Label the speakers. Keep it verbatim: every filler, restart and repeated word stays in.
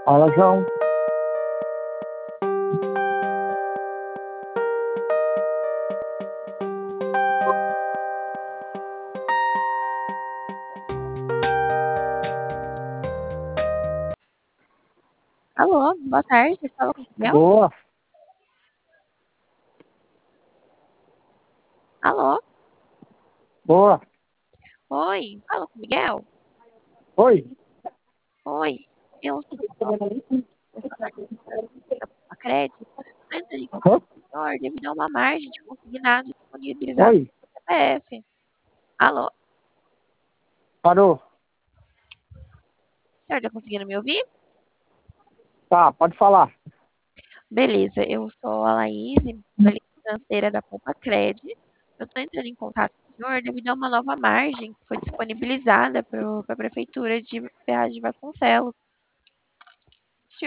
Speaker 1: Fala, João.
Speaker 2: Alô, boa tarde. Fala com o Miguel?
Speaker 1: Boa.
Speaker 2: Alô?
Speaker 1: Boa.
Speaker 2: Oi, fala com o Miguel?
Speaker 1: Oi.
Speaker 2: Oi, eu sou a crédito. Antes de
Speaker 1: Hã?
Speaker 2: senhor, devido a uma margem de consignado disponibilizada
Speaker 1: Oi.
Speaker 2: no C P F. Alô, o
Speaker 1: Parou.
Speaker 2: senhor está conseguindo me ouvir?
Speaker 1: Tá, pode falar.
Speaker 2: Beleza, eu sou a Laís, analista financeira da Poupa Cred. Eu estou entrando em contato com o senhor devido a uma nova margem que foi disponibilizada para a Prefeitura de Ferraz de Vasconcelos.